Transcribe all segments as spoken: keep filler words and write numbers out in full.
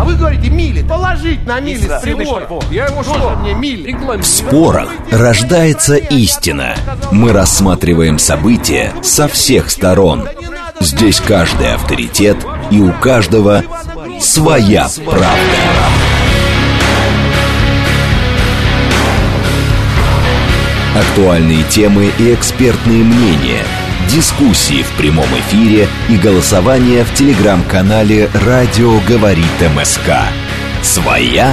вы говорите мили. Положить на мили с прибора. Я его что? Мне мили. В спорах рождается истина. Мы рассматриваем события со всех сторон. Здесь каждый авторитет, и у каждого своя правда. Актуальные темы и экспертные мнения, дискуссии в прямом эфире и голосование в телеграм-канале «Радио говорит МСК». Своя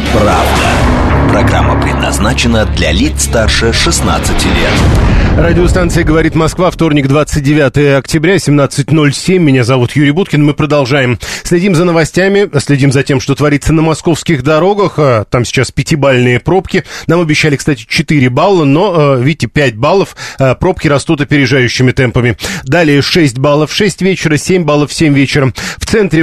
правда. Программа предназначена для лиц старше шестнадцати лет. Радиостанция «Говорит Москва», вторник, двадцать девятое октября, семнадцать ноль семь. Меня зовут Юрий Буткин. Мы продолжаем. Следим за новостями, следим за тем, что творится на московских дорогах. Там сейчас пятибалльные пробки. Нам обещали, кстати, четыре балла, но, видите, пять баллов. Пробки растут опережающими темпами. Далее шесть баллов в шесть вечера, семь баллов в семь вечера. В центре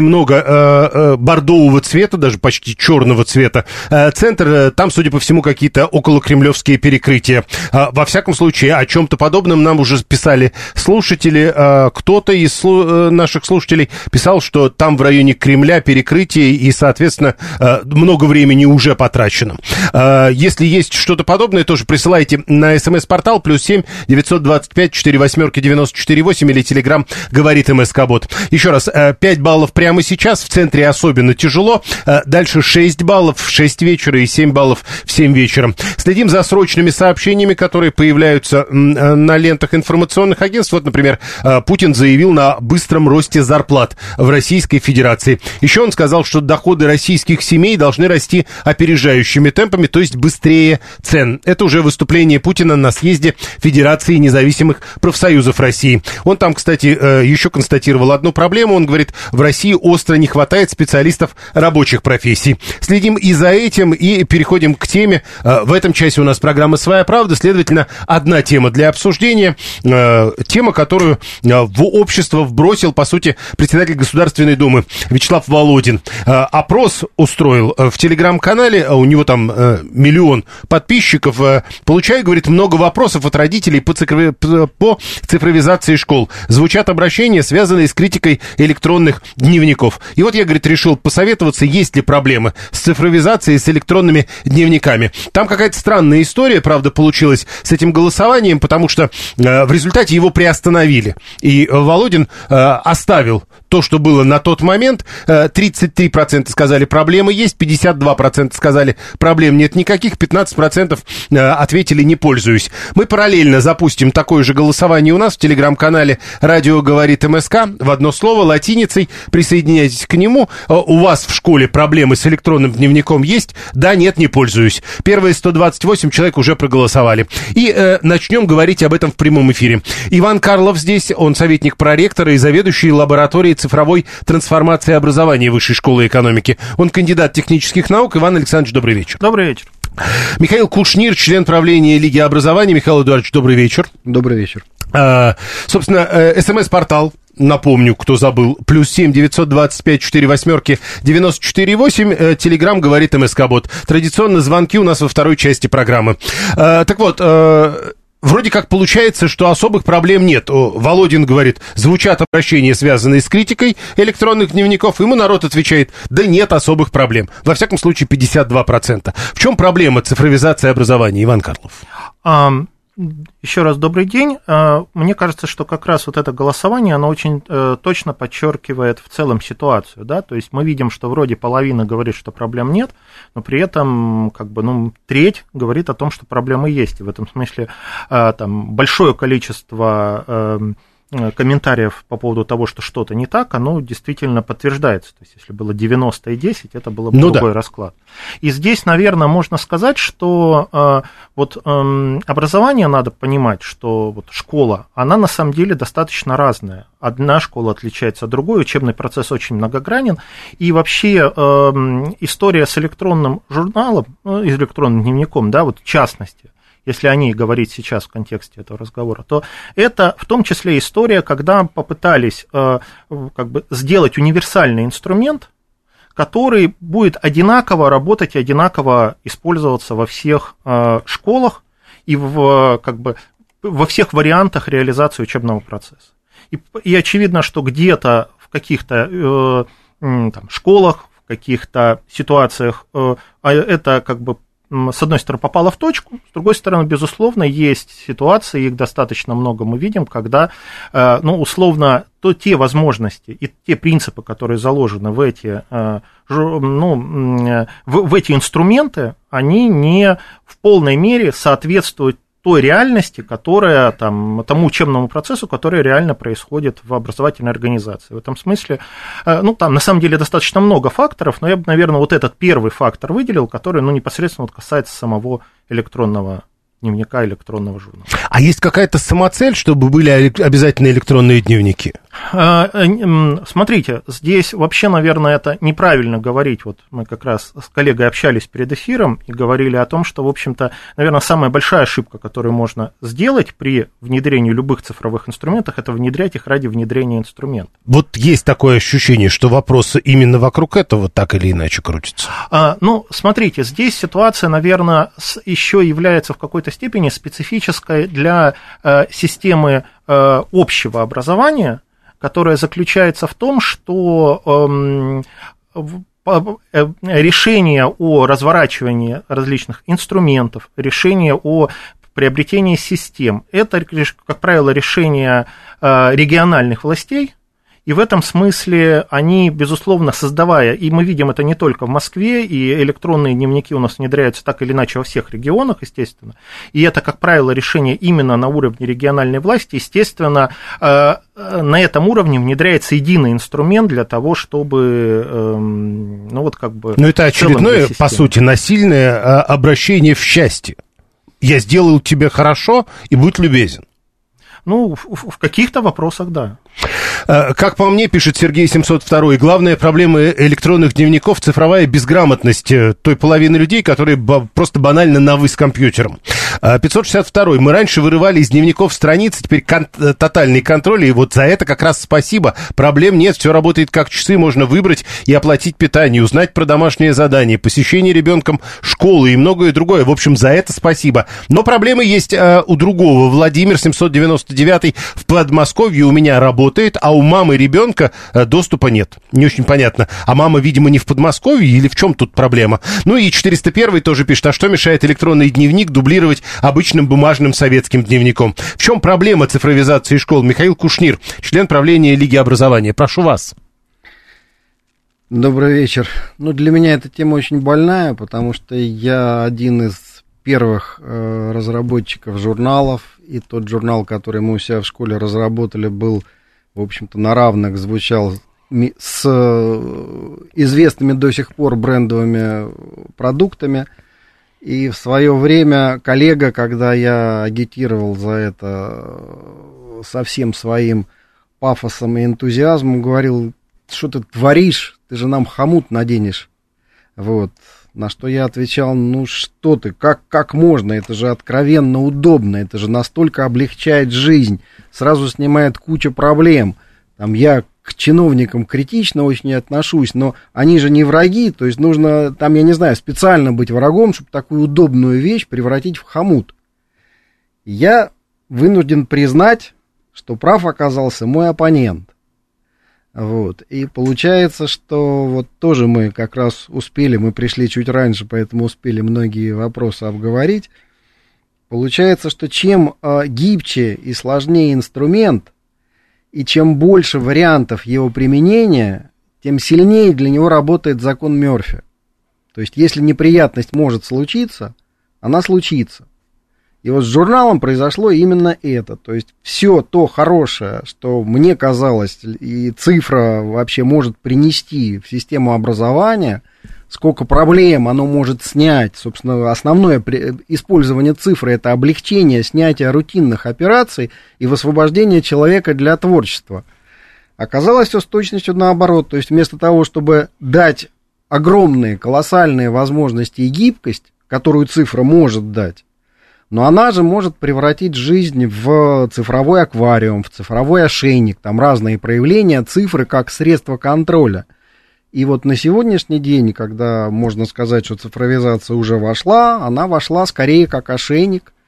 много бордового цвета, даже почти черного цвета. Центр, там, судя по всему, какие-то околокремлевские перекрытия. Во всяком случае, о чем-то подобном нам уже писали слушатели. Кто-то из наших слушателей писал, что там в районе Кремля перекрытие и, соответственно, много времени уже потрачено. Если есть что-то подобное, тоже присылайте на смс-портал плюс семь девятьсот двадцать пять четыре восьмерки девяносто четыре восемь или телеграм «Говорит МСК-бот». Еще раз, пять баллов прямо сейчас, в центре особенно тяжело. Дальше шесть баллов в шесть вечера и семь баллов в семь вечера. Следим за срочными сообщениями, которые появляются на лентах информационных агентств. Вот, например, Путин заявил на быстром росте зарплат в Российской Федерации. Еще он сказал, что доходы российских семей должны расти опережающими темпами, то есть быстрее цен. Это уже выступление Путина на съезде Федерации независимых профсоюзов России. Он там, кстати, еще констатировал одну проблему. Он говорит, в России остро не хватает специалистов рабочих профессий. Следим и за этим, и переходим к теме. В этом часе у нас программа «Своя правда», следовательно, одна тема для обсуждения, э, тема, которую э, в общество вбросил, по сути, председатель Государственной Думы Вячеслав Володин. Э, опрос устроил э, в телеграм-канале, э, у него там э, миллион подписчиков. Э, получаю, говорит, много вопросов от родителей по, цифрови... по цифровизации школ. Звучат обращения, связанные с критикой электронных дневников. И вот я, говорит, решил посоветоваться, есть ли проблемы с цифровизацией, с электронными дневниками. Там какая-то странная история, правда, получилась с этим голосованием, потому что э, в результате его приостановили. И Володин э, оставил то, что было на тот момент. Э, тридцать три процента сказали, проблемы есть, пятьдесят два процента сказали, проблем нет никаких, пятнадцать процентов э, ответили, не пользуюсь. Мы параллельно запустим такое же голосование у нас в телеграм-канале «Радио говорит МСК». В одно слово, латиницей. Присоединяйтесь к нему. Э, у вас в школе проблемы с электронным дневником есть? Да, нет, не пользуюсь. Первые сто двадцать восемь человек уже проголосовали. И э, начнем говорить об этом в прямом эфире. Иван Карлов здесь, он советник проректора и заведующий лабораторией цифровой трансформации образования Высшей школы экономики. Он кандидат технических наук. Иван Александрович, добрый вечер. Добрый вечер. Михаил Кушнир, член правления Лиги образования. Михаил Эдуардович, добрый вечер. Добрый вечер. А, собственно, э, смс-портал. Напомню, кто забыл, плюс семь девятьсот двадцать пять четыре восьмерки девяносто четыре восемь, э, телеграм говорит МСК-бот. Традиционно звонки у нас во второй части программы. Э, так вот, э, вроде как получается, что особых проблем нет. Володин говорит, звучат обращения, связанные с критикой электронных дневников. Ему народ отвечает, да нет особых проблем. Во всяком случае, пятьдесят два процента. В чем проблема цифровизации образования, Иван Карлов? Um... Еще раз добрый день. Мне кажется, что как раз вот это голосование, оно очень точно подчеркивает в целом ситуацию, да, то есть мы видим, что вроде половина говорит, что проблем нет, но при этом как бы, ну, треть говорит о том, что проблемы есть, и в этом смысле там большое количество комментариев по поводу того, что что-то не так, оно действительно подтверждается. То есть, если было девяносто и десять, это было бы ну другой да. расклад. И здесь, наверное, можно сказать, что э, вот э, образование надо понимать, что вот школа, она на самом деле достаточно разная. Одна школа отличается от другой, учебный процесс очень многогранен, и вообще э, история с электронным журналом, э, электронным дневником, да, вот в частности, если о ней говорить сейчас в контексте этого разговора, то это в том числе история, когда попытались э, как бы сделать универсальный инструмент, который будет одинаково работать и одинаково использоваться во всех э, школах и в, как бы, во всех вариантах реализации учебного процесса. И, и очевидно, что где-то в каких-то э, там, школах, каких-то ситуациях это как бы с одной стороны попало в точку, с другой стороны, безусловно, есть ситуации, их достаточно много мы видим, когда, ну, условно, то те возможности и те принципы, которые заложены в эти, ну, в, в эти инструменты, они не в полной мере соответствуют той реальности, которая, там, тому учебному процессу, который реально происходит в образовательной организации. В этом смысле, ну, там, на самом деле, достаточно много факторов, но я бы, наверное, вот этот первый фактор выделил, который, ну, непосредственно вот касается самого электронного дневника, электронного журнала. А есть какая-то самоцель, чтобы были обязательно электронные дневники? Смотрите, здесь вообще, наверное, это неправильно говорить. Вот мы как раз с коллегой общались перед эфиром и говорили о том, что, в общем-то, наверное, самая большая ошибка, которую можно сделать при внедрении любых цифровых инструментов, это внедрять их ради внедрения инструментов. Вот есть такое ощущение, что вопросы именно вокруг этого так или иначе крутятся. А, ну, смотрите, здесь ситуация, наверное, еще является в какой-то степени специфической для э, системы э, общего образования, которая заключается в том, что э, э, решение о разворачивании различных инструментов, решение о приобретении систем, это, как правило, решение э, региональных властей. И в этом смысле они, безусловно, создавая, и мы видим это не только в Москве, и электронные дневники у нас внедряются так или иначе во всех регионах, естественно, и это, как правило, решение именно на уровне региональной власти, естественно, на этом уровне внедряется единый инструмент для того, чтобы, ну вот как бы... Ну это очередное, по сути, насильное обращение в счастье. Я сделал тебе хорошо, и будь любезен. Ну, в, в каких-то вопросах, да. Как по мне, пишет Сергей семьсот два, главная проблема электронных дневников – цифровая безграмотность той половины людей, которые просто банально навы с компьютером. пятьсот шестьдесят два. Мы раньше вырывали из дневников страницы, теперь кон- тотальный контроль, и вот за это как раз спасибо. Проблем нет, все работает как часы, можно выбрать и оплатить питание, узнать про домашнее задание, посещение ребенком школы и многое другое. В общем, за это спасибо. Но проблемы есть а, у другого. Владимир семьсот девяносто девять в Подмосковье у меня работает, а у мамы ребенка доступа нет. Не очень понятно. А мама, видимо, не в Подмосковье или в чем тут проблема? Ну и четыреста один тоже пишет, а что мешает электронный дневник дублировать обычным бумажным советским дневником? В чем проблема цифровизации школ? Михаил Кушнир, член правления Лиги образования. Прошу вас. Добрый вечер. Ну, для меня эта тема очень больная, потому что я один из первых э, разработчиков журналов, и тот журнал, который мы у себя в школе разработали, был, в общем-то, на равных, звучал с известными до сих пор брендовыми продуктами. И в свое время коллега, когда я агитировал за это со всем своим пафосом и энтузиазмом, говорил: что ты творишь, ты же нам хомут наденешь. Вот. На что я отвечал: ну что ты, как, как можно, это же откровенно удобно, это же настолько облегчает жизнь, сразу снимает кучу проблем. Там я к чиновникам критично очень отношусь, но они же не враги, то есть нужно, там, я не знаю, специально быть врагом, чтобы такую удобную вещь превратить в хомут. Я вынужден признать, что прав оказался мой оппонент. Вот. И получается, что вот тоже мы как раз успели, мы пришли чуть раньше, поэтому успели многие вопросы обговорить. Получается, что чем э, гибче и сложнее инструмент, и чем больше вариантов его применения, тем сильнее для него работает закон Мёрфи. То есть, если неприятность может случиться, она случится. И вот с журналом произошло именно это. То есть, все то хорошее, что мне казалось, и цифра вообще может принести в систему образования, сколько проблем оно может снять. Собственно, основное использование цифры – это облегчение снятия рутинных операций и высвобождение человека для творчества. Оказалось все с точностью наоборот. То есть, вместо того, чтобы дать огромные, колоссальные возможности и гибкость, которую цифра может дать, но она же может превратить жизнь в цифровой аквариум, в цифровой ошейник, там разные проявления цифры как средство контроля. И вот на сегодняшний день, когда можно сказать, что цифровизация уже вошла, она вошла скорее как ошейник,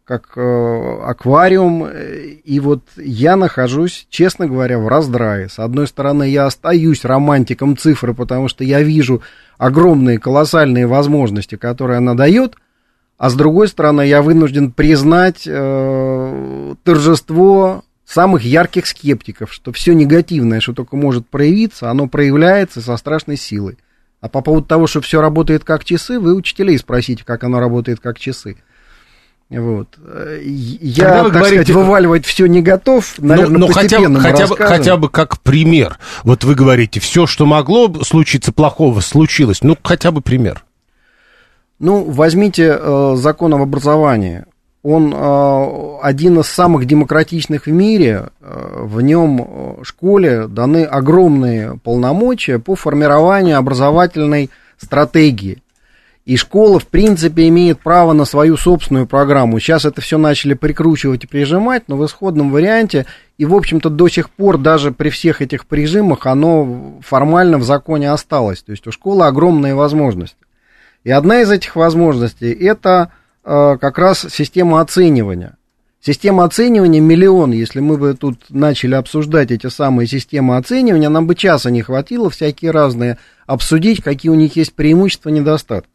как э, аквариум, и вот я нахожусь, честно говоря, в раздрае. С одной стороны, я остаюсь романтиком цифры, потому что я вижу огромные, колоссальные возможности, которые она дает, а с другой стороны, я вынужден признать э, торжество самых ярких скептиков, что все негативное, что только может проявиться, оно проявляется со страшной силой. А по поводу того, что все работает как часы, вы учителей спросите, как оно работает как часы. Вот. Я, Когда вы так говорите... сказать, вываливать все не готов, наверное, но, но постепенно хотя, мы хотя, бы, хотя бы как пример. Вот вы говорите, все, что могло случиться плохого, случилось. Ну, хотя бы пример. Ну, возьмите э, закон об образовании. Он э, один из самых демократичных в мире. Э, в нем школе даны огромные полномочия по формированию образовательной стратегии. И школа, в принципе, имеет право на свою собственную программу. Сейчас это все начали прикручивать и прижимать, но в исходном варианте, и, в общем-то, до сих пор, даже при всех этих прижимах, оно формально в законе осталось. То есть у школы огромные возможности. И одна из этих возможностей – это э, как раз система оценивания. Система оценивания миллион. Если мы бы тут начали обсуждать эти самые системы оценивания, нам бы часа не хватило всякие разные обсудить, какие у них есть преимущества и недостатки.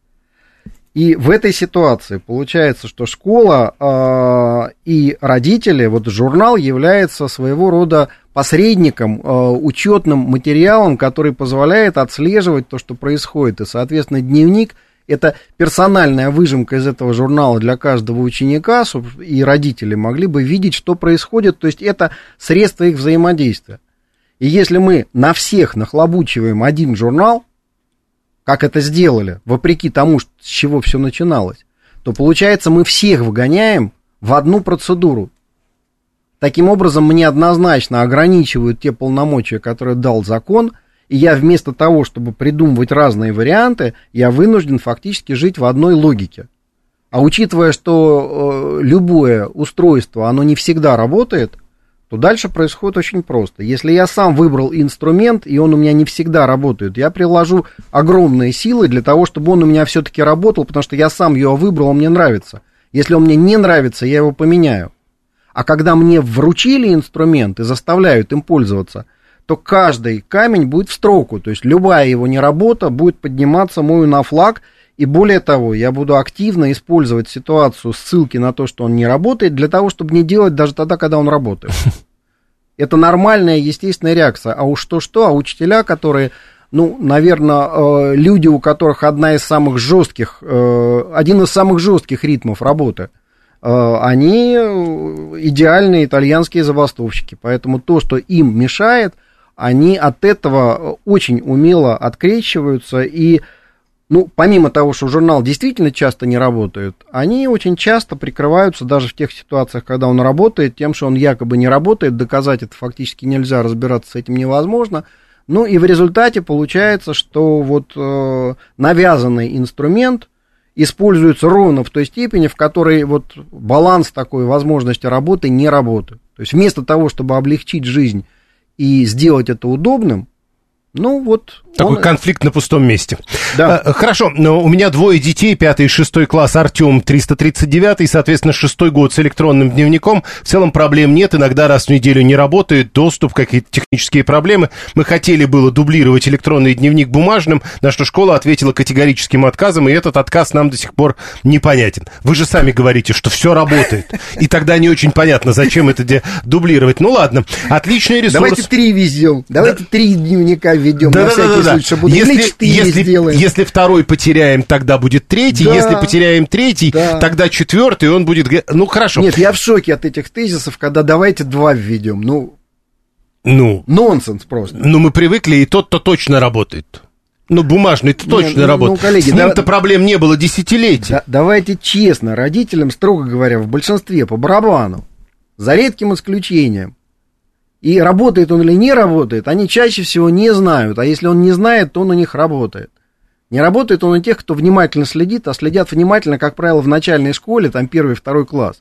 И в этой ситуации получается, что школа э, и родители, вот журнал является своего рода посредником, э, учетным материалом, который позволяет отслеживать то, что происходит. И, соответственно, дневник – это персональная выжимка из этого журнала для каждого ученика, и родители могли бы видеть, что происходит. То есть это средство их взаимодействия. И если мы на всех нахлобучиваем один журнал, как это сделали, вопреки тому, с чего все начиналось, то, получается, мы всех вгоняем в одну процедуру. Таким образом, мне однозначно ограничивают те полномочия, которые дал закон, и я вместо того, чтобы придумывать разные варианты, я вынужден фактически жить в одной логике. А учитывая, что э, любое устройство, оно не всегда работает, то дальше происходит очень просто. Если я сам выбрал инструмент, и он у меня не всегда работает, я приложу огромные силы для того, чтобы он у меня все-таки работал, потому что я сам его выбрал, он мне нравится. Если он мне не нравится, я его поменяю. А когда мне вручили инструмент и заставляют им пользоваться, то каждый камень будет в строку, то есть любая его неработа будет подниматься мною на флаг, и более того, я буду активно использовать ситуацию ссылки на то, что он не работает, для того, чтобы не делать даже тогда, когда он работает. Это нормальная, естественная реакция. А уж то-что, а учителя, которые, ну, наверное, люди, у которых одна из самых жестких, один из самых жестких ритмов работы, они идеальные итальянские забастовщики. Поэтому то, что им мешает, они от этого очень умело открещиваются. И, ну, помимо того, что журнал действительно часто не работает, они очень часто прикрываются даже в тех ситуациях, когда он работает, тем, что он якобы не работает, доказать это фактически нельзя, разбираться с этим невозможно. Ну и в результате получается, что вот э, навязанный инструмент используется ровно в той степени, в которой вот баланс такой возможности работы не работает. То есть вместо того, чтобы облегчить жизнь и сделать это удобным, ну вот... Такой он... конфликт на пустом месте. Да. А, хорошо, но у меня двое детей, пятый и шестой класс, Артем триста тридцать девятый, соответственно, шестой год с электронным дневником. В целом проблем нет, иногда раз в неделю не работает, доступ, какие-то технические проблемы. Мы хотели было дублировать электронный дневник бумажным, на что школа ответила категорическим отказом, и этот отказ нам до сих пор непонятен. Вы же сами говорите, что все работает, и тогда не очень понятно, зачем это дублировать. Ну ладно, отличный ресурс. Давайте три везем, давайте да. три дневника введем, да, на да, всякий да, да, случай, чтобы если, если, если второй потеряем, тогда будет третий. Да, если потеряем третий, да. тогда четвертый, он будет... Ну, хорошо. Нет, я в шоке от этих тезисов, когда давайте два введем. Ну, ну нонсенс просто. Ну, мы привыкли, и тот-то точно работает. Ну, бумажный-то точно ну, работает. Ну, коллеги, С ним-то да, проблем не было десятилетий. Да, давайте честно, родителям, строго говоря, в большинстве по барабану, за редким исключением. И работает он или не работает, они чаще всего не знают. А если он не знает, то он у них работает. Не работает он у тех, кто внимательно следит, а следят внимательно, как правило, в начальной школе, там первый, второй класс.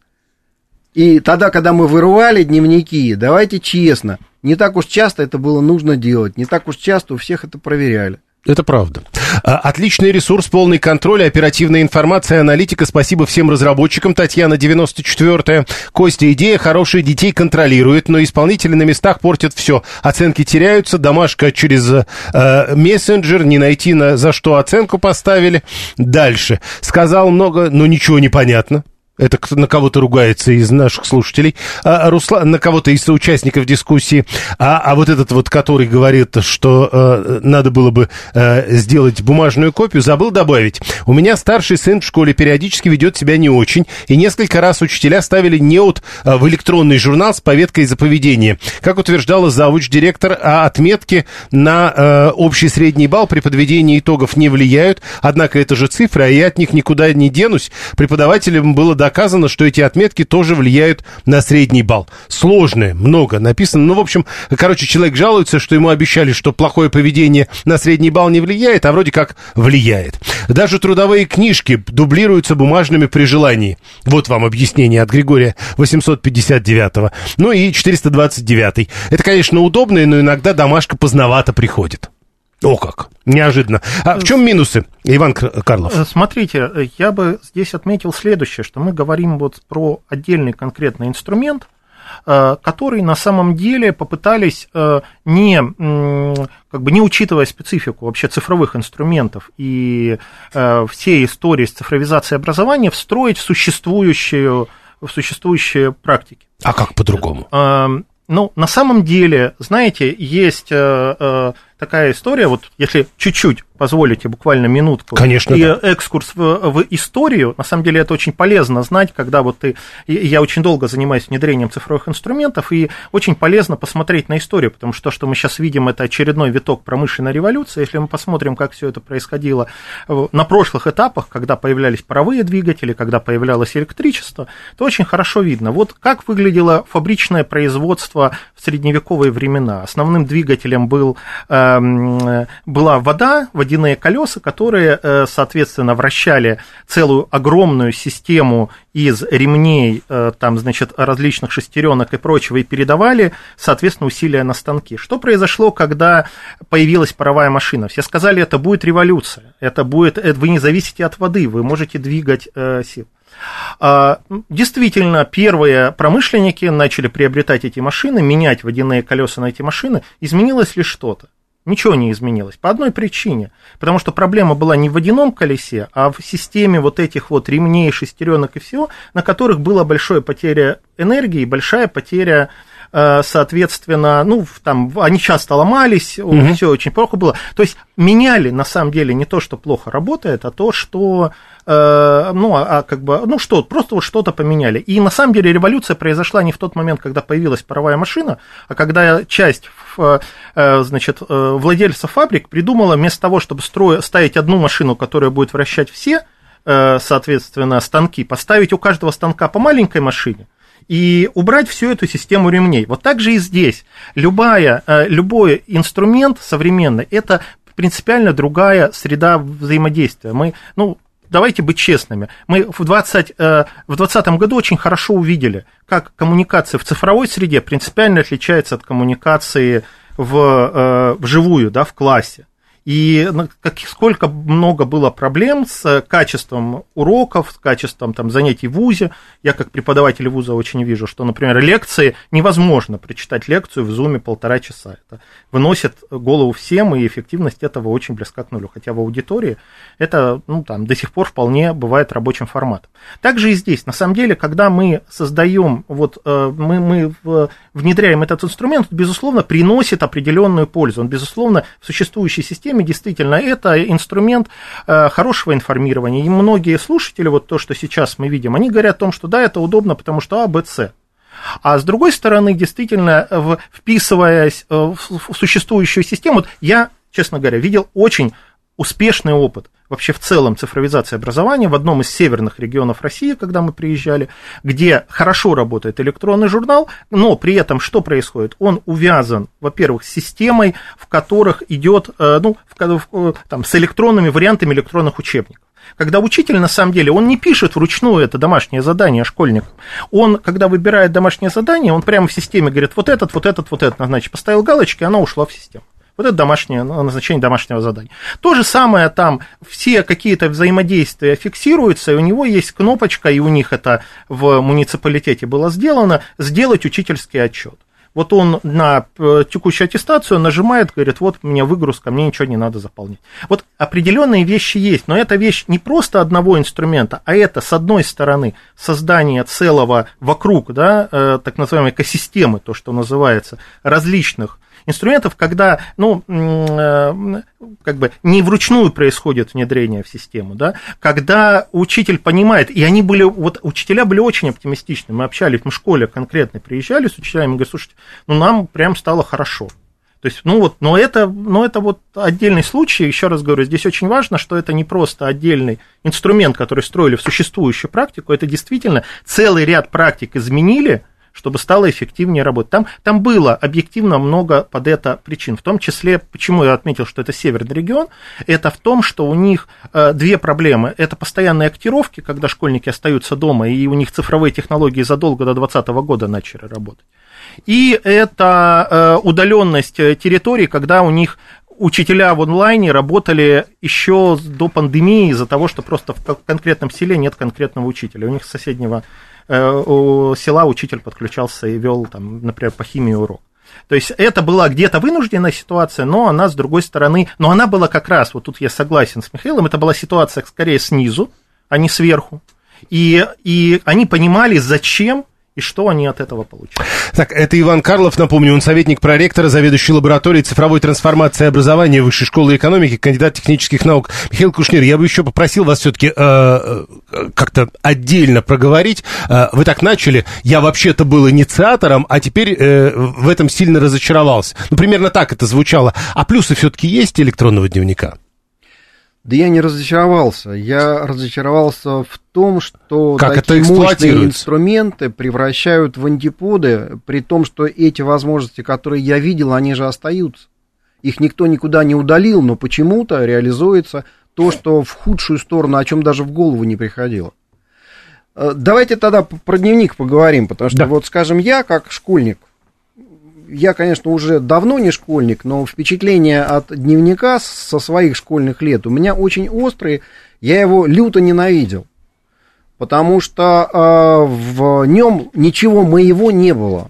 И тогда, когда мы вырывали дневники, давайте честно, не так уж часто это было нужно делать, не так уж часто у всех это проверяли. Это правда. Отличный ресурс, полный контроль, оперативная информация, аналитика. Спасибо всем разработчикам. Татьяна, девяносто четвёртая. Костя, идея хорошая, детей контролирует, но исполнители на местах портят все. Оценки теряются, домашка через э, мессенджер, не найти, на, за что оценку поставили. Дальше. Сказал много, но ничего не понятно. Это на кого-то ругается из наших слушателей, а, Руслан, на кого-то из соучастников дискуссии, а, а вот этот вот, который говорит, что э, надо было бы э, сделать бумажную копию, забыл добавить. У меня старший сын в школе периодически ведет себя не очень, и несколько раз учителя ставили неуд э, в электронный журнал с поветкой за поведение. Как утверждала завуч-директор, а отметки на э, общий средний балл при подведении итогов не влияют, однако это же цифры, а я от них никуда не денусь. Преподавателям было доказано, что эти отметки тоже влияют на средний балл. Сложное, много написано. Ну, в общем, короче, человек жалуется, что ему обещали, что плохое поведение на средний балл не влияет, а вроде как влияет. Даже трудовые книжки дублируются бумажными при желании. Вот вам объяснение от Григория восемьсот пятьдесят девятого. Ну и четыреста двадцать девятый. Это, конечно, удобно, но иногда домашка поздновато приходит. О как! Неожиданно. А в чем минусы, Иван Карлов? Смотрите, я бы здесь отметил следующее, что мы говорим вот про отдельный конкретный инструмент, который на самом деле попытались, не, как бы не учитывая специфику вообще цифровых инструментов и всей истории с цифровизацией образования, встроить в существующую, в существующие практики. А как по-другому? Ну, на самом деле, знаете, есть э, э, такая история, вот если чуть-чуть позволите, буквально минутку, конечно, и да. экскурс в, в историю, на самом деле это очень полезно знать, когда вот ты, я очень долго занимаюсь внедрением цифровых инструментов, и очень полезно посмотреть на историю, потому что то, что мы сейчас видим, это очередной виток промышленной революции. Если мы посмотрим, как все это происходило на прошлых этапах, когда появлялись паровые двигатели, когда появлялось электричество, то очень хорошо видно, вот как выглядело фабричное производство в средневековые времена. Основным двигателем был, э, была вода, водяные колеса, которые, э, соответственно, вращали целую огромную систему из ремней, э, там, значит, различных шестеренок и прочего, и передавали, соответственно, усилия на станки. Что произошло, когда появилась паровая машина? Все сказали, это будет революция, это будет, это, вы не зависите от воды, вы можете двигать э, сил. Действительно, первые промышленники начали приобретать эти машины, менять водяные колеса на эти машины. Изменилось ли что-то? Ничего не изменилось. По одной причине. Потому что проблема была не в водяном колесе, а в системе вот этих вот ремней, шестеренок и всего, на которых была большая потеря энергии, большая потеря, соответственно, ну, там, они часто ломались, mm-hmm. все очень плохо было. То есть меняли, на самом деле, не то, что плохо работает, а то, что, э, ну, а, а как бы, ну, что, просто вот что-то поменяли. И на самом деле революция произошла не в тот момент, когда появилась паровая машина, а когда часть, э, значит, владельцев фабрик придумала вместо того, чтобы строить, ставить одну машину, которая будет вращать все, э, соответственно, станки, поставить у каждого станка по маленькой машине, и убрать всю эту систему ремней. Вот так же и здесь. Любая, любой инструмент современный – это принципиально другая среда взаимодействия. Мы, ну, давайте быть честными. Мы в двадцатом году очень хорошо увидели, как коммуникация в цифровой среде принципиально отличается от коммуникации в, вживую, да, в классе. И как, сколько много было проблем с качеством уроков, с качеством там, занятий в вузе. Я как преподаватель вуза очень вижу, что, например, лекции невозможно прочитать лекцию в зуме полтора часа. Это выносит голову всем, и эффективность этого очень близка к нулю. Хотя в аудитории это, ну, там, до сих пор вполне бывает рабочим форматом. Также и здесь. На самом деле, когда мы создаем, вот, мы, мы внедряем этот инструмент, он, безусловно, приносит определенную пользу. Он, безусловно, в существующей системе действительно это инструмент э, хорошего информирования. И многие слушатели, вот то, что сейчас мы видим, они говорят о том, что да, это удобно, потому что А, Б, С. А с другой стороны, действительно, в, вписываясь в, в существующую систему, вот я, честно говоря, видел очень успешный опыт вообще в целом цифровизации образования в одном из северных регионов России, когда мы приезжали, где хорошо работает электронный журнал, но при этом что происходит? Он увязан, во-первых, с системой, в которых идет, ну, в, там, с электронными вариантами электронных учебников. Когда учитель, на самом деле, он не пишет вручную это домашнее задание школьникам. Он, когда выбирает домашнее задание, он прямо в системе говорит, вот этот, вот этот, вот этот, значит, поставил галочки, она ушла в систему. Вот это домашнее, назначение домашнего задания. То же самое там, все какие-то взаимодействия фиксируются, и у него есть кнопочка, и у них это в муниципалитете было сделано, сделать учительский отчет. Вот он на текущую аттестацию нажимает, говорит, вот у меня выгрузка, мне ничего не надо заполнять. Вот определенные вещи есть, но эта вещь не просто одного инструмента, а это, с одной стороны, создание целого вокруг, да, так называемой экосистемы, то, что называется, различных инструментов, когда, ну, как бы не вручную происходит внедрение в систему, да, когда учитель понимает, и они были, вот учителя были очень оптимистичны, мы общались, мы в школе конкретно приезжали с учителями, говорят, слушайте, ну, нам прям стало хорошо. То есть, ну вот, но это, но это вот отдельный случай, еще раз говорю, здесь очень важно, что это не просто отдельный инструмент, который строили в существующую практику, это действительно целый ряд практик изменили, чтобы стало эффективнее работать. Там, там было объективно много под это причин, в том числе, почему я отметил, что это северный регион, это в том, что у них э, две проблемы. Это постоянные актировки, когда школьники остаются дома, и у них цифровые технологии задолго до двадцатого года начали работать. И это э, удаленность территорий, когда у них учителя в онлайне работали еще до пандемии из-за того, что просто в конкретном селе нет конкретного учителя. У них с соседнего у села учитель подключался и вел, там, например, по химии урок. То есть это была где-то вынужденная ситуация, но она, с другой стороны, но она была как раз, вот тут я согласен с Михаилом, это была ситуация скорее снизу, а не сверху. И, и они понимали, зачем и что они от этого получают. Так, это Иван Карлов, напомню, он советник проректора, заведующий лабораторией цифровой трансформации образования Высшей школы экономики, кандидат технических наук. Михаил Кушнир, я бы еще попросил вас все-таки э, как-то отдельно проговорить. Э, вы так начали, я вообще-то был инициатором, а теперь э, в этом сильно разочаровался. Ну, примерно так это звучало. А плюсы все-таки есть электронного дневника? Да я не разочаровался. Я разочаровался в том, что как такие мощные инструменты превращают в антиподы, при том, что эти возможности, которые я видел, они же остаются. Их никто никуда не удалил, но почему-то реализуется то, что в худшую сторону, о чем даже в голову не приходило. Давайте тогда про дневник поговорим, потому что, да. вот, скажем, я как школьник, я, конечно, уже давно не школьник, но впечатления от дневника со своих школьных лет у меня очень острые, я его люто ненавидел, потому что э, в нем ничего моего не было.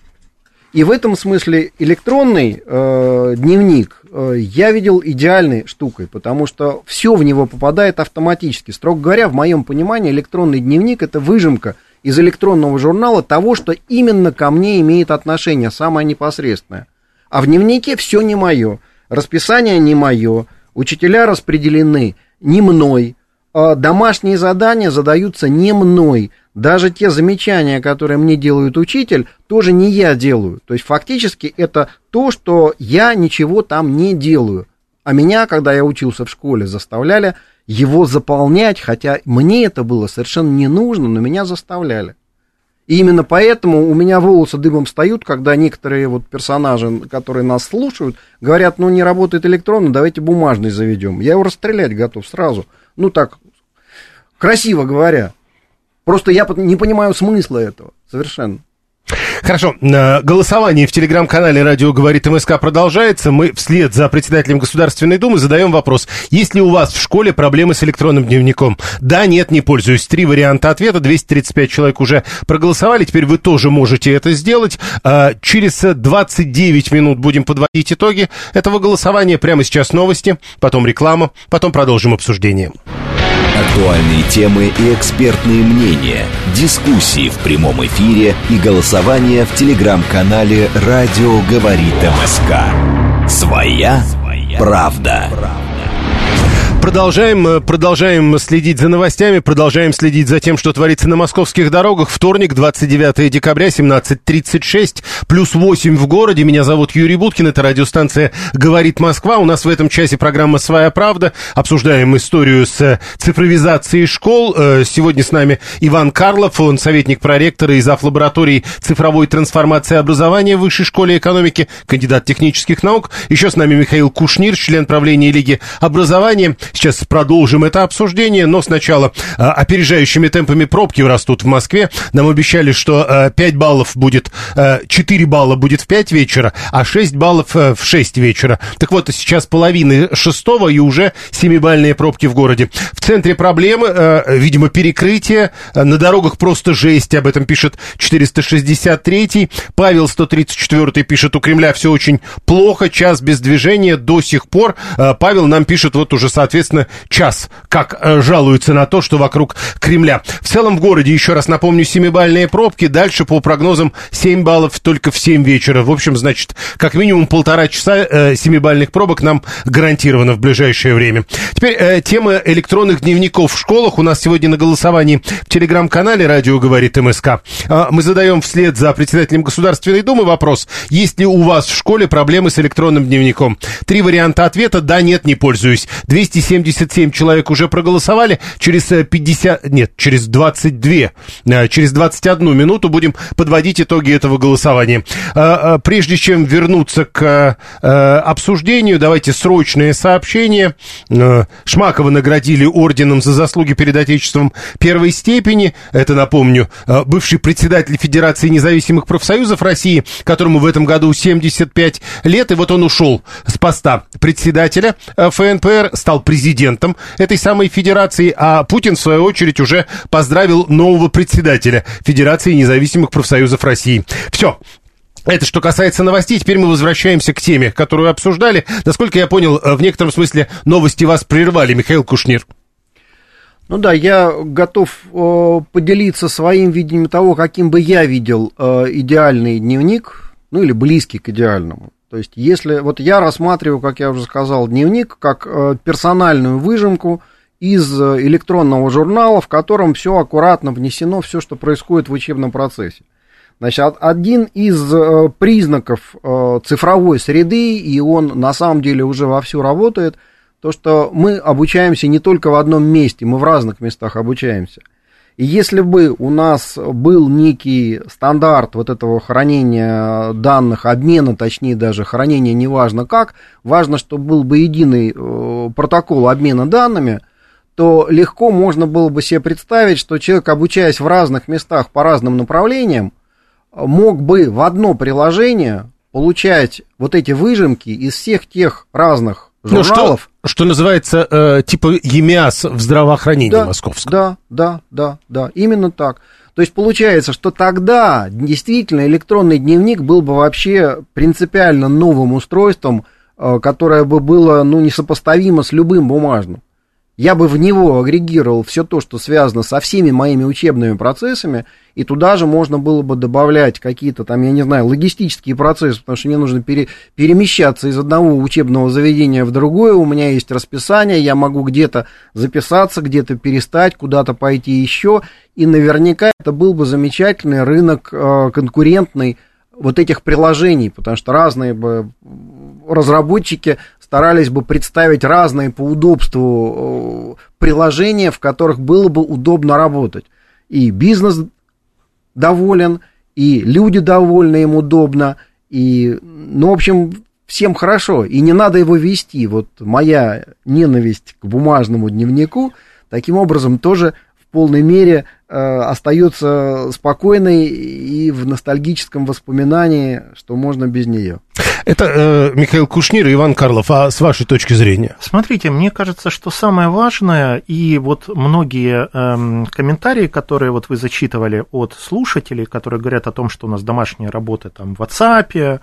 И в этом смысле электронный э, дневник э, я видел идеальной штукой, потому что все в него попадает автоматически. Строго говоря, в моем понимании, электронный дневник — это выжимка из электронного журнала того, что именно ко мне имеет отношение, самое непосредственное. А в дневнике все не мое, расписание не мое, учителя распределены не мной, домашние задания задаются не мной, даже те замечания, которые мне делает учитель, тоже не я делаю. То есть фактически это то, что я ничего там не делаю. А меня, когда я учился в школе, заставляли его заполнять, хотя мне это было совершенно не нужно, но меня заставляли. И именно поэтому у меня волосы дыбом встают, когда некоторые вот персонажи, которые нас слушают, говорят, ну не работает электронно, давайте бумажный заведем. Я его расстрелять готов сразу. Ну так, красиво говоря. Просто я не понимаю смысла этого совершенно. Хорошо, голосование в телеграм-канале «Радио говорит МСК» продолжается. Мы вслед за председателем Государственной Думы задаем вопрос: есть ли у вас в школе проблемы с электронным дневником? Да, нет, не пользуюсь. Три варианта ответа, двести тридцать пять человек уже проголосовали, теперь вы тоже можете это сделать. Через двадцать девять минут будем подводить итоги этого голосования. Прямо сейчас новости, потом реклама, потом продолжим обсуждение. Актуальные темы и экспертные мнения, дискуссии в прямом эфире и голосование в телеграм-канале «Радио говорит МСК». Своя правда. Продолжаем, продолжаем следить за новостями, продолжаем следить за тем, что творится на московских дорогах. Вторник, двадцать девятое декабря, семнадцать тридцать шесть, плюс восемь в городе. Меня зовут Юрий Буткин, это радиостанция «Говорит Москва». У нас в этом часе программа «Своя правда». Обсуждаем историю с цифровизацией школ. Сегодня с нами Иван Карлов, он советник проректора и зав. Лаборатории цифровой трансформации образования в Высшей школе экономики, кандидат технических наук. Еще с нами Михаил Кушнир, член правления Лиги образования. Сейчас продолжим это обсуждение, но сначала опережающими темпами пробки растут в Москве. Нам обещали, что пять баллов будет, четыре балла будет в пять вечера, а шесть баллов в шесть вечера. Так вот, сейчас половины шестого и уже семибалльные пробки в городе. В центре проблемы, видимо, перекрытие. На дорогах просто жесть, об этом пишет четыреста шестьдесят третий. Павел сто тридцать четвёртый пишет, у Кремля все очень плохо, час без движения до сих пор. Павел нам пишет вот уже, соответственно, час, как жалуется на то, что вокруг Кремля. В целом в городе, еще раз напомню, семибалльные пробки. Дальше по прогнозам семь баллов только в семь вечера. В общем, значит, как минимум полтора часа э, семибалльных пробок нам гарантировано в ближайшее время. Теперь э, тема электронных дневников в школах. У нас сегодня на голосовании в телеграм-канале «Радио говорит МСК». Э, мы задаем вслед за председателем Государственной Думы вопрос: есть ли у вас в школе проблемы с электронным дневником? Три варианта ответа: да, нет, не пользуюсь. двести семьдесят семь человек уже проголосовали. Через пятьдесят, нет, через двадцать два, э, через двадцать одну минуту будем подводить итоги этого голосования. Э, э, прежде чем вернуться к э, обсуждению, давайте срочное сообщение. Э, Шмакова наградили орденом за заслуги перед Отечеством первой степени. Это, напомню, э, бывший председатель Федерации независимых профсоюзов России, которому в этом году семьдесят пять лет, и вот он ушел с поста председателя э, ФНПР, стал президентом этой самой федерации, а Путин, в свою очередь, уже поздравил нового председателя Федерации независимых профсоюзов России. Все. Это что касается новостей. Теперь мы возвращаемся к теме, которую обсуждали. Насколько я понял, в некотором смысле новости вас прервали, Михаил Кушнир. Ну да, я готов э, поделиться своим видением того, каким бы я видел э, идеальный дневник, ну или близкий к идеальному. То есть, если вот я рассматриваю, как я уже сказал, дневник как э, персональную выжимку из электронного журнала, в котором все аккуратно внесено, все, что происходит в учебном процессе. Значит, один из э, признаков э, цифровой среды, и он на самом деле уже вовсю работает, то, что мы обучаемся не только в одном месте, мы в разных местах обучаемся. И если бы у нас был некий стандарт вот этого хранения данных, обмена, точнее даже хранения неважно как, важно, чтобы был бы единый э, протокол обмена данными, то легко можно было бы себе представить, что человек, обучаясь в разных местах по разным направлениям, мог бы в одно приложение получать вот эти выжимки из всех тех разных журналов. Ну, что, что называется, э, типа ЕМИАС в здравоохранении да, московском. Да, да, да, да, именно так. То есть получается, что тогда действительно электронный дневник был бы вообще принципиально новым устройством, э, которое бы было, ну, несопоставимо с любым бумажным. Я бы в него агрегировал все то, что связано со всеми моими учебными процессами, и туда же можно было бы добавлять какие-то там, я не знаю, логистические процессы, потому что мне нужно пере, перемещаться из одного учебного заведения в другое, у меня есть расписание, я могу где-то записаться, где-то перестать, куда-то пойти еще, и наверняка это был бы замечательный рынок э, конкурентный вот этих приложений, потому что разные бы разработчики старались бы представить разные по удобству приложения, в которых было бы удобно работать. И бизнес доволен, и люди довольны, им удобно, и, ну, в общем, всем хорошо, и не надо его вести. Вот моя ненависть к бумажному дневнику таким образом тоже в полной мере э, остается спокойной и в ностальгическом воспоминании, что можно без нее. Это э, Михаил Кушнир и Иван Карлов. А с вашей точки зрения? Смотрите, мне кажется, что самое важное, и вот многие э, комментарии, которые вот вы зачитывали от слушателей, которые говорят о том, что у нас домашние работы там в WhatsApp,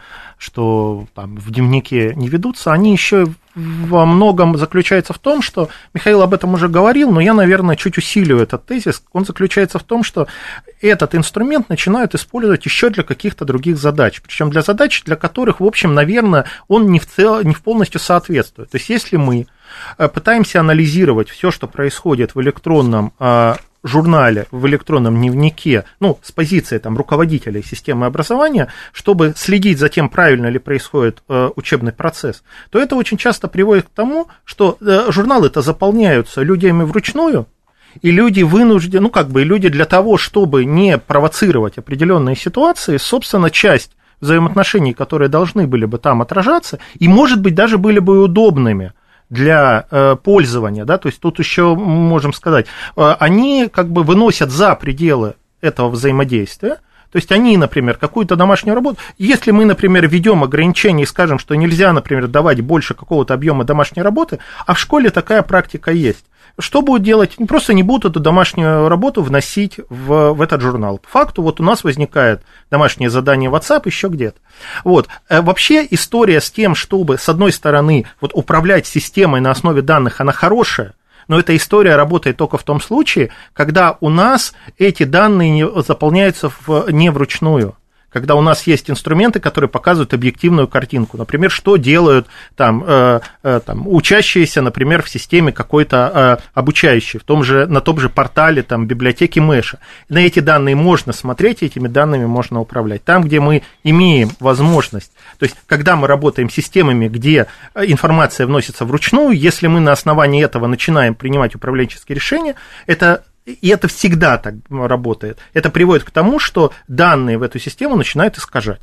что там в дневнике не ведутся, они еще во многом заключаются в том, что, Михаил об этом уже говорил, но я, наверное, чуть усилю этот тезис, он заключается в том, что этот инструмент начинают использовать еще для каких-то других задач, причем для задач, для которых, в общем, наверное, он не в, цел, не в полностью соответствует. То есть, если мы пытаемся анализировать все, что происходит в электронном журнале, в электронном дневнике, ну, с позиции там руководителя системы образования, чтобы следить за тем, правильно ли происходит э, учебный процесс, то это очень часто приводит к тому, что э, журналы-то заполняются людьми вручную, и люди вынуждены, ну, как бы, люди для того, чтобы не провоцировать определенные ситуации, собственно, часть взаимоотношений, которые должны были бы там отражаться, и, может быть, даже были бы удобными для э, пользования, да, то есть тут еще можем сказать, э, они как бы выносят за пределы этого взаимодействия. То есть они, например, какую-то домашнюю работу, если мы, например, введем ограничения и скажем, что нельзя, например, давать больше какого-то объема домашней работы, а в школе такая практика есть, что будут делать? Просто не будут эту домашнюю работу вносить в, в этот журнал. По факту вот у нас возникает домашнее задание в WhatsApp еще где-то. Вот. Вообще история с тем, чтобы, с одной стороны, вот управлять системой на основе данных, она хорошая, но эта история работает только в том случае, когда у нас эти данные заполняются в, не вручную, когда у нас есть инструменты, которые показывают объективную картинку. Например, что делают там, э, э, там, учащиеся, например, в системе какой-то э, обучающей, в том же, на том же портале там, библиотеки Мэша. На эти данные можно смотреть, этими данными можно управлять. Там, где мы имеем возможность, то есть, когда мы работаем с системами, где информация вносится вручную, если мы на основании этого начинаем принимать управленческие решения, это... И это всегда так работает. Это приводит к тому, что данные в эту систему начинают искажать.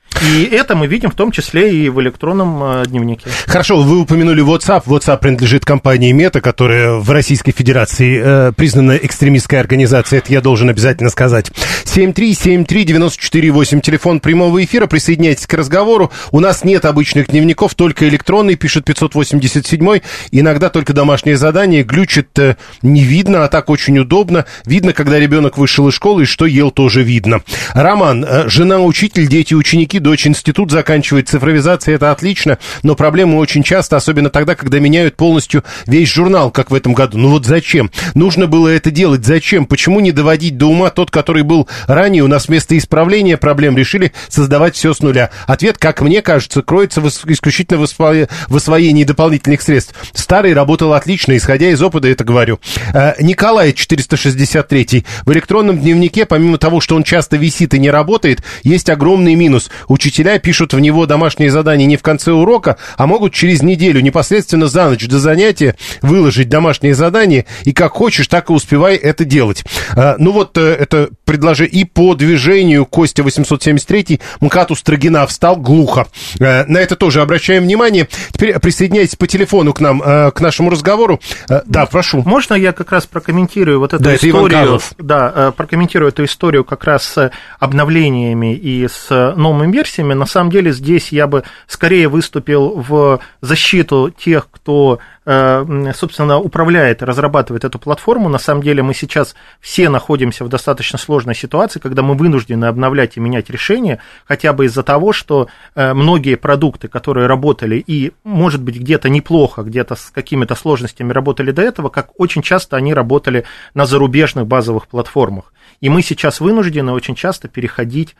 И это мы видим в том числе и в электронном дневнике. Хорошо, вы упомянули WhatsApp. WhatsApp принадлежит компании Meta, которая в Российской Федерации э, признана экстремистской организацией. Это я должен обязательно сказать. семь три семь три девять четыре восемь, телефон прямого эфира. Присоединяйтесь к разговору. У нас нет обычных дневников, только электронный, пишет пятьсот восемьдесят семь. Иногда только домашнее задание. Глючит э, не видно, а так очень удобно. Видно, когда ребенок вышел из школы, и что ел, тоже видно. Роман, э, жена учитель, дети ученики, дочь институт заканчивает, цифровизация, это отлично, но проблемы очень часто, особенно тогда, когда меняют полностью весь журнал, как в этом году. Ну вот зачем? Нужно было это делать, зачем? Почему не доводить до ума тот, который был ранее? У нас вместо исправления проблем решили создавать все с нуля. Ответ, как мне кажется, кроется в исключительно в, осво... в освоении дополнительных средств. Старый работал отлично, исходя из опыта это говорю. Николай, четыреста шестьдесят три. В электронном дневнике, помимо того, что он часто висит и не работает, есть огромный минус. Учителя пишут в него домашние задания не в конце урока, а могут через неделю, непосредственно за ночь до занятия, выложить домашние задания, и как хочешь, так и успевай это делать. А, ну вот это предложение. И по движению Костя восемьсот семьдесят три, МКАД у Строгина встал глухо. А, на это тоже обращаем внимание. Теперь присоединяйтесь по телефону к нам, а, к нашему разговору. А, да, прошу. Можно я как раз прокомментирую вот эту да, историю? Да, прокомментирую эту историю как раз с обновлениями и с новыми версиями. На самом деле здесь я бы скорее выступил в защиту тех, кто, собственно, управляет и разрабатывает эту платформу. На самом деле мы сейчас все находимся в достаточно сложной ситуации, когда мы вынуждены обновлять и менять решения, хотя бы из-за того, что многие продукты, которые работали и, может быть, где-то неплохо, где-то с какими-то сложностями работали до этого, как очень часто они работали на зарубежных базовых платформах. И мы сейчас вынуждены очень часто переходить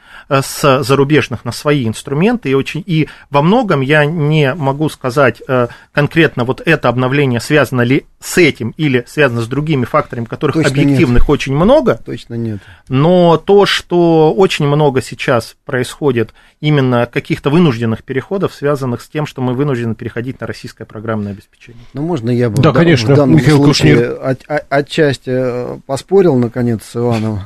с зарубежных на свои инструменты. И, очень, и во многом я не могу сказать конкретно, вот это обновление связано ли с этим или связано с другими факторами, которых точно объективных нет. Очень много. Точно нет. Но то, что очень много сейчас происходит именно каких-то вынужденных переходов, связанных с тем, что мы вынуждены переходить на российское программное обеспечение. Ну, можно я бы да, в, конечно, в данном Михаил случае Кушнир. от, от, отчасти поспорил, наконец, с Ивановым,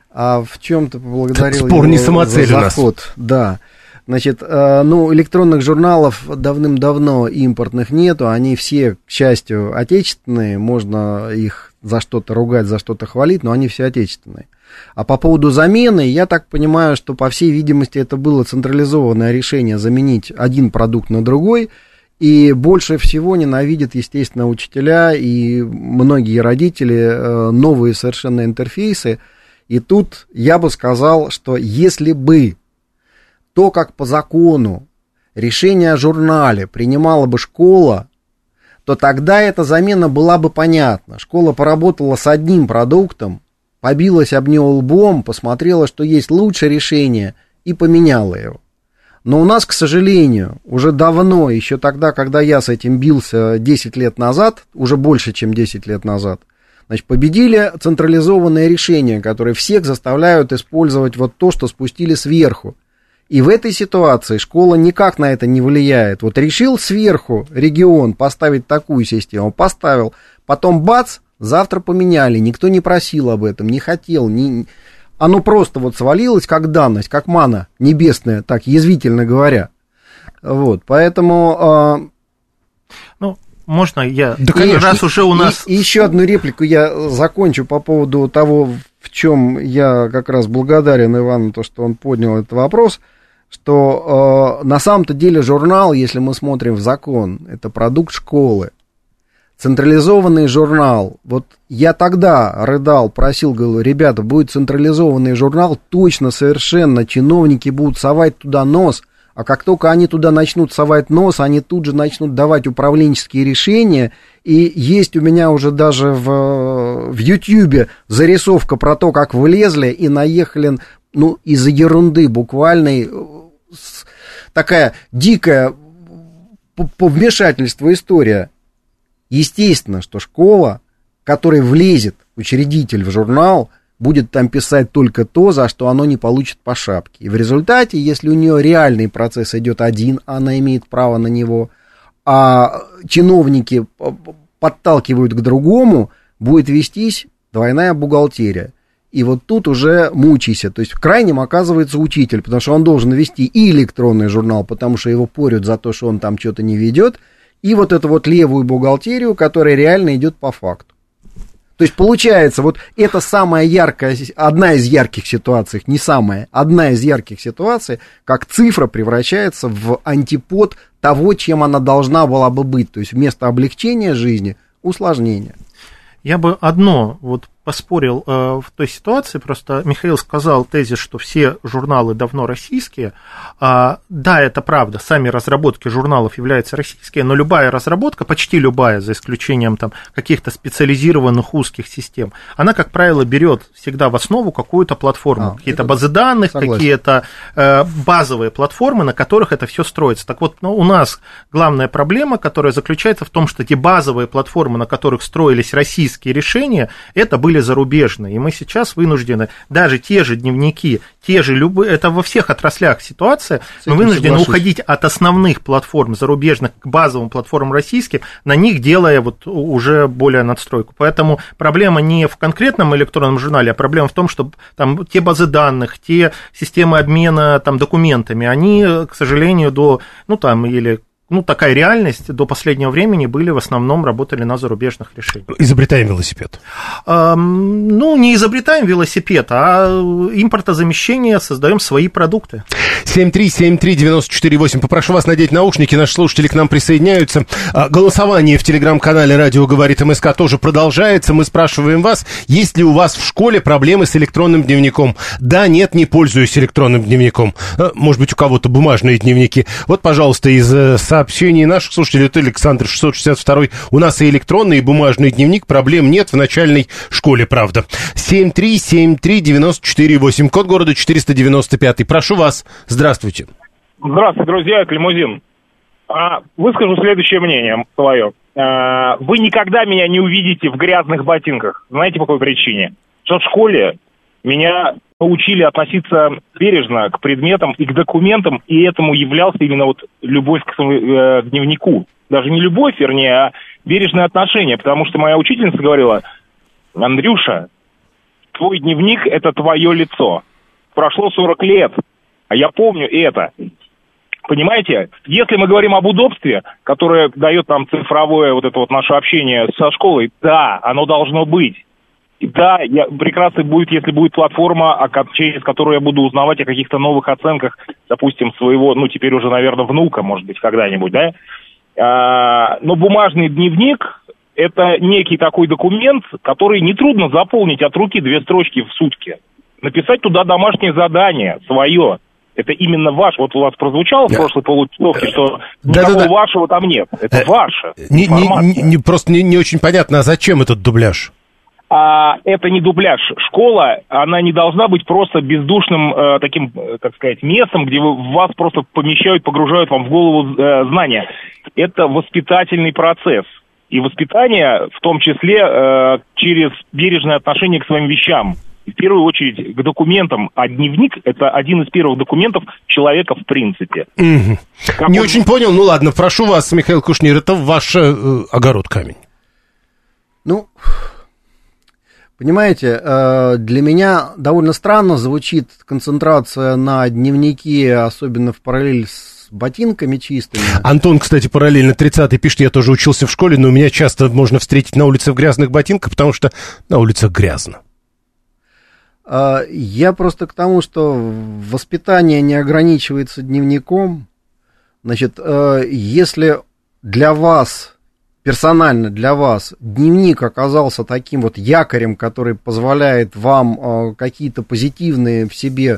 а в чем-то поблагодарил Спор его не самоцель за у нас. заход. Да. Значит, ну, электронных журналов давным-давно импортных нету, они все, к счастью, отечественные, можно их за что-то ругать, за что-то хвалить, но они все отечественные. А по поводу замены, я так понимаю, что, по всей видимости, это было централизованное решение заменить один продукт на другой, и больше всего ненавидят, естественно, учителя и многие родители новые совершенно интерфейсы. И тут я бы сказал, что если бы то, как по закону решение о журнале принимала бы школа, то тогда эта замена была бы понятна. Школа поработала с одним продуктом, побилась об него лбом, посмотрела, что есть лучшее решение, и поменяла его. Но у нас, к сожалению, уже давно, еще тогда, когда я с этим бился десять лет назад, уже больше, чем десять лет назад, значит, победили централизованные решения, которые всех заставляют использовать вот то, что спустили сверху. И в этой ситуации школа никак на это не влияет. Вот решил сверху регион поставить такую систему, поставил, потом бац, завтра поменяли, никто не просил об этом, не хотел, не... оно просто вот свалилось как данность, как мана небесная, так язвительно говоря. Вот, поэтому... Ну, Можно я, да, конечно. Раз уже у нас... И, и еще одну реплику я закончу по поводу того, в чем я как раз благодарен Ивану, то, что он поднял этот вопрос, что э, на самом-то деле журнал, если мы смотрим в закон, это продукт школы. Централизованный журнал. Вот я тогда рыдал, просил, говорю, ребята, будет централизованный журнал, точно, совершенно, чиновники будут совать туда нос, а как только они туда начнут совать нос, они тут же начнут давать управленческие решения, и есть у меня уже даже в, в Ютьюбе зарисовка про то, как влезли и наехали, ну, из-за ерунды буквальной, такая дикая по, по вмешательству история. Естественно, что школа, которой влезет учредитель в журнал, будет там писать только то, за что оно не получит по шапке. И в результате, если у нее реальный процесс идет один, она имеет право на него, а чиновники подталкивают к другому, будет вестись двойная бухгалтерия. И вот тут уже мучайся. То есть в крайнем оказывается учитель, потому что он должен вести и электронный журнал, потому что его порют за то, что он там что-то не ведет, и вот эту вот левую бухгалтерию, которая реально идет по факту. То есть получается, вот это самая яркая, одна из ярких ситуаций, не самая, одна из ярких ситуаций, как цифра превращается в антипод того, чем она должна была бы быть. То есть вместо облегчения жизни – усложнение. Я бы одно вот поспорил э, в той ситуации, просто Михаил сказал тезис, что все журналы давно российские. А, да, это правда, сами разработки журналов являются российские, но любая разработка, почти любая, за исключением там каких-то специализированных узких систем, она, как правило, берет всегда в основу какую-то платформу, а, какие-то базы данных, согласен. Какие-то э, базовые платформы, на которых это все строится. Так вот, ну, у нас главная проблема, которая заключается в том, что те базовые платформы, на которых строились российские решения, это были зарубежные, и мы сейчас вынуждены, даже те же дневники, те же любые, это во всех отраслях ситуация, мы вынуждены соглашусь. Уходить от основных платформ зарубежных к базовым платформам российским, на них делая вот уже более надстройку. Поэтому проблема не в конкретном электронном журнале, а проблема в том, что там те базы данных, те системы обмена там документами, они, к сожалению, до, ну там, или ну, такая реальность до последнего времени были в основном работали на зарубежных решениях. Изобретаем велосипед. Эм, ну, не изобретаем велосипед, а импортозамещение, создаем свои продукты. семь три семь три девять четыре восемь. Попрошу вас надеть наушники, наши слушатели к нам присоединяются. Голосование в телеграм-канале «Радио говорит МСК» тоже продолжается. Мы спрашиваем вас, есть ли у вас в школе проблемы с электронным дневником? Да, нет, не пользуюсь электронным дневником. Может быть, у кого-то бумажные дневники. Вот, пожалуйста, из сообщений наших слушателей, это Александр шестьсот шестьдесят два. У нас и электронный, и бумажный дневник, проблем нет в начальной школе, правда. семь три семь три девять четыре восемь, код города четыреста девяносто пять. Прошу вас, здравствуйте. Здравствуйте, друзья, это Лимузин. А, выскажу следующее мнение свое. А, вы никогда меня не увидите в грязных ботинках. Знаете, по какой причине? Что в школе меня научили относиться бережно к предметам и к документам, и этому являлся именно вот любовь к, э, к дневнику. Даже не любовь, вернее, а бережное отношение, потому что моя учительница говорила: Андрюша, твой дневник – это твое лицо. Прошло сорок лет, а я помню это. Понимаете, если мы говорим об удобстве, которое дает нам цифровое вот это вот наше общение со школой, да, оно должно быть. Да, я, прекрасно будет, если будет платформа, через которую я буду узнавать о каких-то новых оценках, допустим, своего, ну, теперь уже, наверное, внука, может быть, когда-нибудь, да. А, но бумажный дневник – это некий такой документ, который нетрудно заполнить от руки две строчки в сутки. Написать туда домашнее задание свое. Это именно ваш. Вот у вас прозвучало в прошлой получасовке, что никакого да, да, да. вашего там нет. Это ваше. Не, не, не, просто не, не очень понятно, а зачем этот дубляж? А это не дубляж. Школа, она не должна быть просто бездушным э, таким, э, так сказать, местом, где вы, вас просто помещают, погружают вам в голову э, знания. Это воспитательный процесс. И воспитание, в том числе, э, через бережное отношение к своим вещам. В первую очередь к документам. А дневник – это один из первых документов человека в принципе. Mm-hmm. Не он... очень понял. Ну ладно, прошу вас, Михаил Кушнир, это ваш э, огород камень. Ну... Понимаете, для меня довольно странно звучит концентрация на дневнике, особенно в параллель с ботинками чистыми. Антон, кстати, параллельно тридцатый пишет, я тоже учился в школе, но меня часто можно встретить на улице в грязных ботинках, потому что на улицах грязно. Я просто к тому, что воспитание не ограничивается дневником. Значит, если для вас, персонально для вас, дневник оказался таким вот якорем, который позволяет вам какие-то позитивные в себе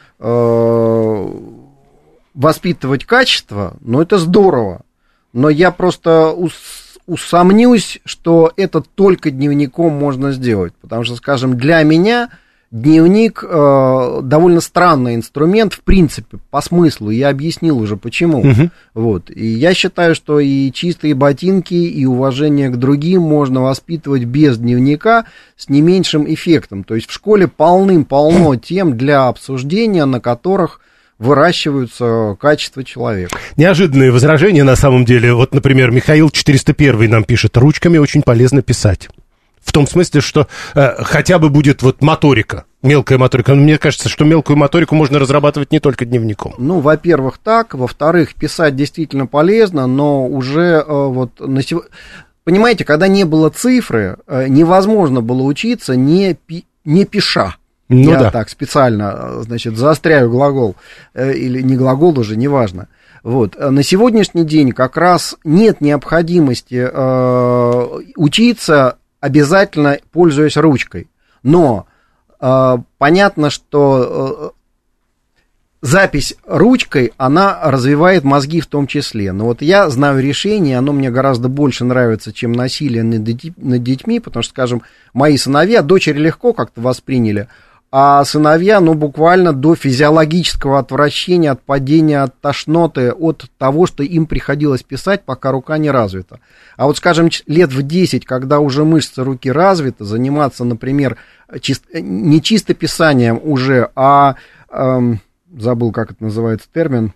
воспитывать качества, ну, это здорово. Но я просто усомнюсь, что это только дневником можно сделать. Потому что, скажем, для меня... Дневник э, довольно странный инструмент, в принципе, по смыслу. Я объяснил уже, почему. Uh-huh. Вот. И я считаю, что и чистые ботинки, и уважение к другим можно воспитывать без дневника с не меньшим эффектом. То есть в школе полным-полно тем для обсуждения, на которых выращиваются качества человека. Неожиданные возражения, на самом деле. Вот, например, Михаил четыреста один нам пишет: ручками очень полезно писать. В том смысле, что э, хотя бы будет вот моторика, мелкая моторика. Но мне кажется, что мелкую моторику можно разрабатывать не только дневником. Ну, во-первых, так. Во-вторых, писать действительно полезно, но уже э, вот на сегодня... Понимаете, когда не было цифры, э, невозможно было учиться, не, пи... не пиша. Ну, Я да. так специально, значит, заостряю глагол. Э, или не глагол уже, неважно. Вот. На сегодняшний день как раз нет необходимости э, учиться... обязательно пользуясь ручкой. Но э, понятно, что э, запись ручкой, она развивает мозги в том числе. Но вот я знаю решение, оно мне гораздо больше нравится, чем насилие над, над детьми, потому что, скажем, мои сыновья, дочери легко как-то восприняли, а сыновья, ну, буквально до физиологического отвращения, от падения, от тошноты, от того, что им приходилось писать, пока рука не развита. А вот, скажем, лет в десять, когда уже мышцы руки развиты, заниматься, например, чист... не чистописанием уже, а, эм, забыл, как это называется термин,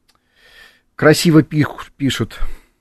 красиво пишут.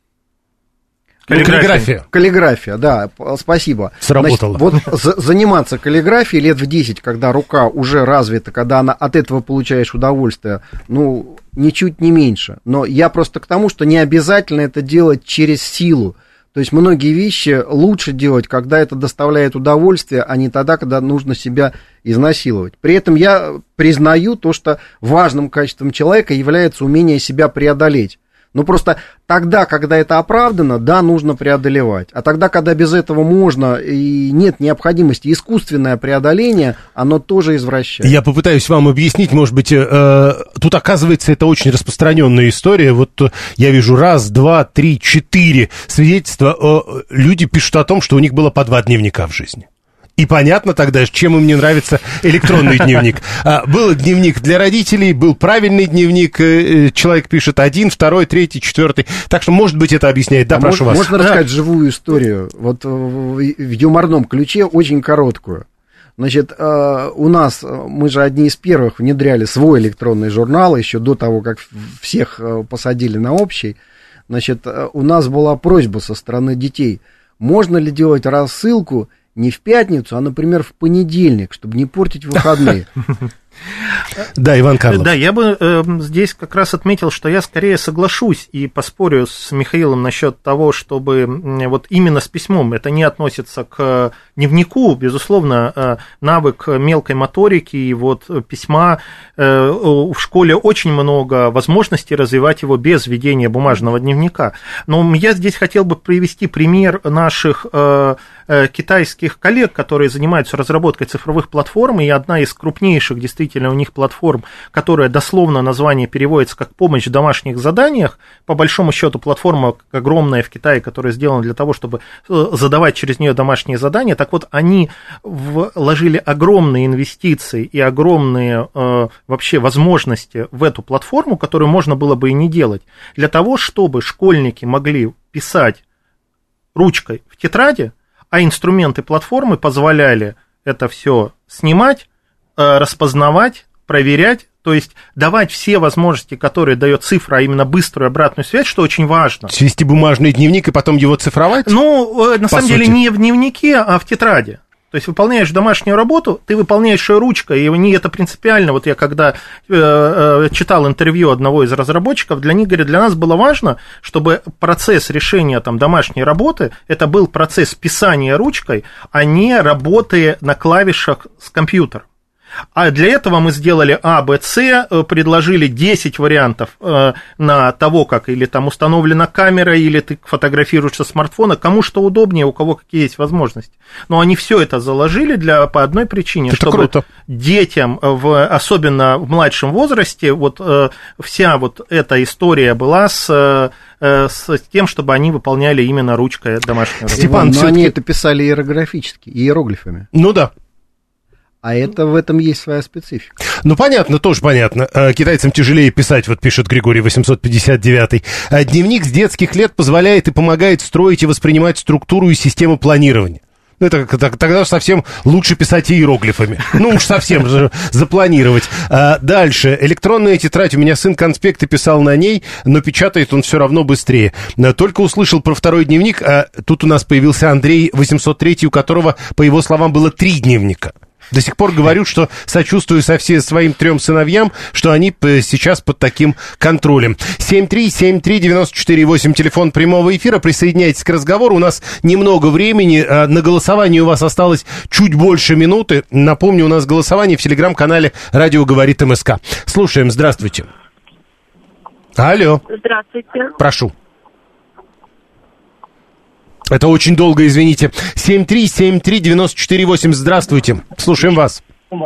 Каллиграфия. Каллиграфия, да, спасибо. Сработало. Значит, вот за, заниматься каллиграфией лет в десять, когда рука уже развита, когда она, от этого получаешь удовольствие, ну, ничуть не меньше. Но я просто к тому, что не обязательно это делать через силу. То есть многие вещи лучше делать, когда это доставляет удовольствие, а не тогда, когда нужно себя изнасиловать. При этом я признаю то, что важным качеством человека является умение себя преодолеть. Ну, просто тогда, когда это оправдано, да, нужно преодолевать. А тогда, когда без этого можно и нет необходимости, искусственное преодоление, оно тоже извращает. Я попытаюсь вам объяснить, может быть, э, тут, оказывается, это очень распространенная история. Вот я вижу раз, два, три, четыре свидетельства. Э, люди пишут о том, что у них было по два дневника в жизни. И понятно тогда, чем им не нравится электронный дневник. А, был дневник для родителей, был правильный дневник, человек пишет один, второй, третий, четвертый. Так что, может быть, это объясняет. Да, а прошу можно, вас. Можно рассказать живую историю, вот в юморном ключе, очень короткую. Значит, у нас, мы же одни из первых внедряли свой электронный журнал, еще до того, как всех посадили на общий. Значит, у нас была просьба со стороны детей, можно ли делать рассылку не в пятницу, а, например, в понедельник, чтобы не портить выходные. Да, Иван Карлов. Да, я бы э, здесь как раз отметил, что я скорее соглашусь и поспорю с Михаилом насчет того, чтобы э, вот именно с письмом, это не относится к дневнику, безусловно, э, навык мелкой моторики и вот письма, э, в школе очень много возможностей развивать его без ведения бумажного дневника. Но я здесь хотел бы привести пример наших э, э, китайских коллег, которые занимаются разработкой цифровых платформ, и одна из крупнейших действительно у них платформ, которая дословно название переводится как «помощь в домашних заданиях». По большому счету платформа огромная в Китае, которая сделана для того, чтобы задавать через нее домашние задания. Так вот, они вложили огромные инвестиции и огромные э, вообще возможности в эту платформу, которую можно было бы и не делать, для того, чтобы школьники могли писать ручкой в тетради, а инструменты платформы позволяли это все снимать, распознавать, проверять, то есть давать все возможности, которые дает цифра, а именно быструю обратную связь, что очень важно. Свести бумажный дневник и потом его цифровать? Ну, на самом деле не в дневнике, а в тетради. То есть выполняешь домашнюю работу, ты выполняешь ее ручкой, и не это принципиально. Вот я когда э, э, читал интервью одного из разработчиков, для них, говорят, для нас было важно, чтобы процесс решения там, домашней работы, это был процесс писания ручкой, а не работы на клавишах с компьютером. А для этого мы сделали А, Б, С, предложили десять вариантов э, на того, как или там установлена камера, или ты фотографируешь со смартфона, кому что удобнее, у кого какие есть возможности. Но они все это заложили для, по одной причине, это чтобы круто. Детям, в, особенно в младшем возрасте, вот э, вся вот эта история была с... с тем, чтобы они выполняли именно ручкой домашнюю работу. Степан, но они это писали иероглифически, иероглифами. Ну да. А это в этом есть своя специфика. Ну, понятно, тоже понятно. Китайцам тяжелее писать, вот пишет Григорий восемьсот пятьдесят девятый. Дневник с детских лет позволяет и помогает строить и воспринимать структуру и систему планирования. Ну, это тогда совсем лучше писать иероглифами. Ну, уж совсем же запланировать. А дальше. Электронная тетрадь. У меня сын конспекты писал на ней, но печатает он все равно быстрее. Только услышал про второй дневник, а тут у нас появился Андрей восемьсот три, у которого, по его словам, было три дневника. До сих пор говорю, что сочувствую со всем своим трем сыновьям, что они сейчас под таким контролем. семь три семь три девяносто четыре восемь, телефон прямого эфира. Присоединяйтесь к разговору. У нас немного времени. На голосование у вас осталось чуть больше минуты. Напомню, у нас голосование в телеграм-канале «Радио говорит МСК». Слушаем. Здравствуйте. Алло. Здравствуйте. Прошу. Это очень долго, извините. семь три семь три девяносто четыре восемь. Здравствуйте. Слушаем вас.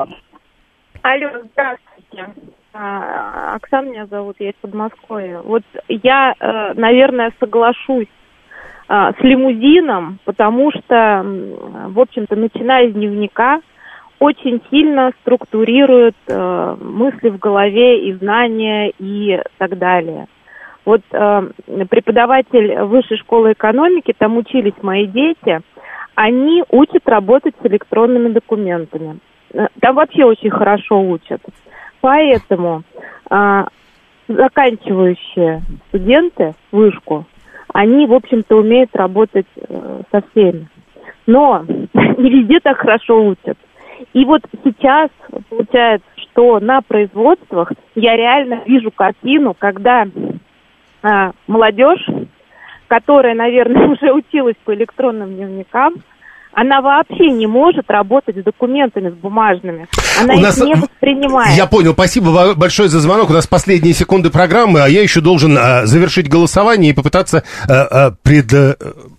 Алло, здравствуйте. Оксана меня зовут, я из Подмосковья. Вот я, наверное, соглашусь с лимузином, потому что, в общем-то, начиная с дневника, очень сильно структурирует мысли в голове и знания и так далее. Вот э, преподаватель высшей школы экономики, там учились мои дети, они учат работать с электронными документами. Там вообще очень хорошо учат. Поэтому э, заканчивающие студенты вышку, они, в общем-то, умеют работать э, со всеми. Но не везде так хорошо учат. И вот сейчас получается, что на производствах я реально вижу картину, когда... молодежь, которая, наверное, уже училась по электронным дневникам, она вообще не может работать с документами, с бумажными. Она У их нас... не воспринимает. Я понял, спасибо большое за звонок. У нас последние секунды программы, а я еще должен а, завершить голосование и попытаться а, а, пред... а,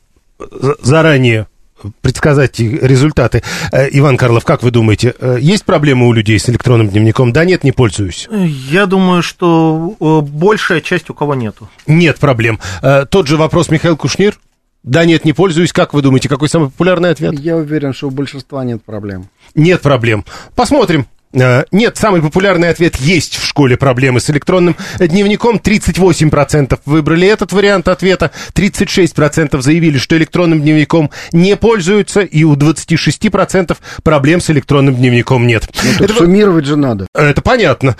заранее предсказать результаты. Иван Карлов, как вы думаете, есть проблемы у людей с электронным дневником? Да, нет, не пользуюсь. Я думаю, что большая часть у кого нету. Нет проблем. Тот же вопрос Михаил Кушнир. Да, нет, не пользуюсь. Как вы думаете, какой самый популярный ответ? Я уверен, что у большинства нет проблем. Нет проблем. Посмотрим. Нет, самый популярный ответ: есть в школе проблемы с электронным дневником. тридцать восемь процентов выбрали этот вариант ответа, тридцать шесть процентов заявили, что электронным дневником не пользуются, и у двадцать шесть процентов проблем с электронным дневником нет. Ну, это суммировать же надо. Это понятно.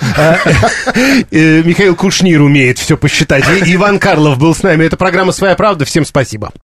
Михаил Кушнир умеет все посчитать. Иван Карлов был с нами. Это программа «Своя правда». Всем спасибо.